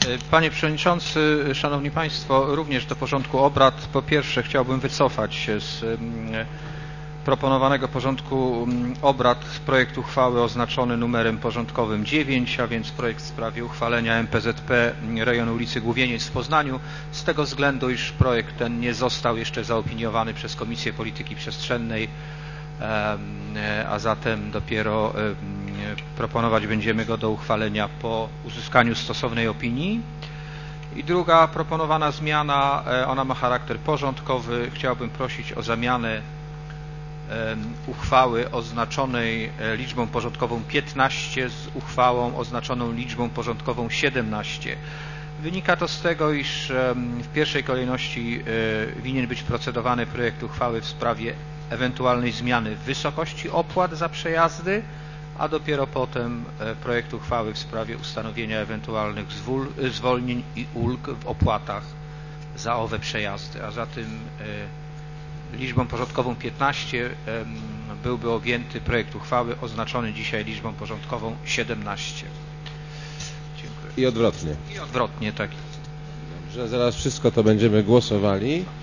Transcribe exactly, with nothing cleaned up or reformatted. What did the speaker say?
Panie Przewodniczący, Szanowni Państwo, również do porządku obrad. Po pierwsze chciałbym wycofać się z proponowanego porządku obrad projekt uchwały oznaczony numerem porządkowym dziewięć, a więc projekt w sprawie uchwalenia M P Z P rejonu ulicy Główieniec w Poznaniu, z tego względu, iż projekt ten nie został jeszcze zaopiniowany przez Komisję Polityki Przestrzennej, a zatem dopiero proponować będziemy go do uchwalenia po uzyskaniu stosownej opinii. I druga proponowana zmiana, ona ma charakter porządkowy. Chciałbym prosić o zamianę uchwały oznaczonej liczbą porządkową piętnaście z uchwałą oznaczoną liczbą porządkową siedemnaście. Wynika to z tego, iż w pierwszej kolejności winien być procedowany projekt uchwały w sprawie ewentualnej zmiany wysokości opłat za przejazdy, a dopiero potem projekt uchwały w sprawie ustanowienia ewentualnych zwolnień i ulg w opłatach za owe przejazdy. A zatem liczbą porządkową piętnaście byłby objęty projekt uchwały oznaczony dzisiaj liczbą porządkową siedemnaście. Dziękuję. I odwrotnie. I odwrotnie, tak. Dobrze, zaraz wszystko to będziemy głosowali.